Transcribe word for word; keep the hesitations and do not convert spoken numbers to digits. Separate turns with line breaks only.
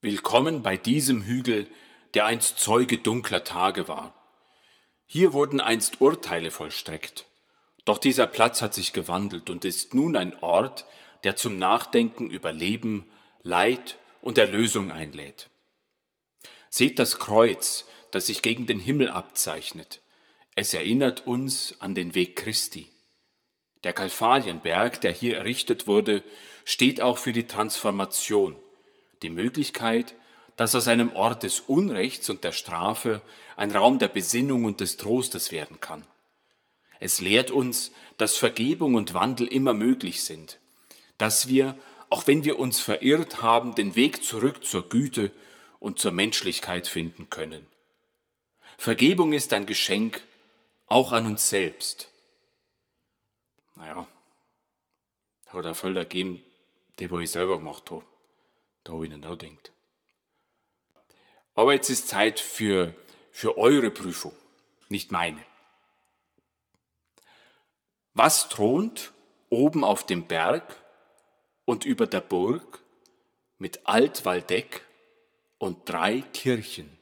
Willkommen bei diesem Hügel, der einst Zeuge dunkler Tage war. Hier wurden einst Urteile vollstreckt. Doch dieser Platz hat sich gewandelt und ist nun ein Ort, der zum Nachdenken über Leben, Leid und Erlösung einlädt. Seht das Kreuz, das sich gegen den Himmel abzeichnet. Es erinnert uns an den Weg Christi. Der Kalvarienberg, der hier errichtet wurde, steht auch für die Transformation, die Möglichkeit, dass aus einem Ort des Unrechts und der Strafe ein Raum der Besinnung und des Trostes werden kann. Es lehrt uns, dass Vergebung und Wandel immer möglich sind, dass wir, auch wenn wir uns verirrt haben, den Weg zurück zur Güte und zur Menschlichkeit finden können. Vergebung ist ein Geschenk, auch an uns selbst. Naja, hat er voll ergeben, die, was ich selber gemacht habe. Da habe ich nicht nachgedacht. Aber jetzt ist Zeit für, für eure Prüfung, nicht meine. Was thront oben auf dem Berg und über der Burg mit Alt Waldeck und drei Kirchen?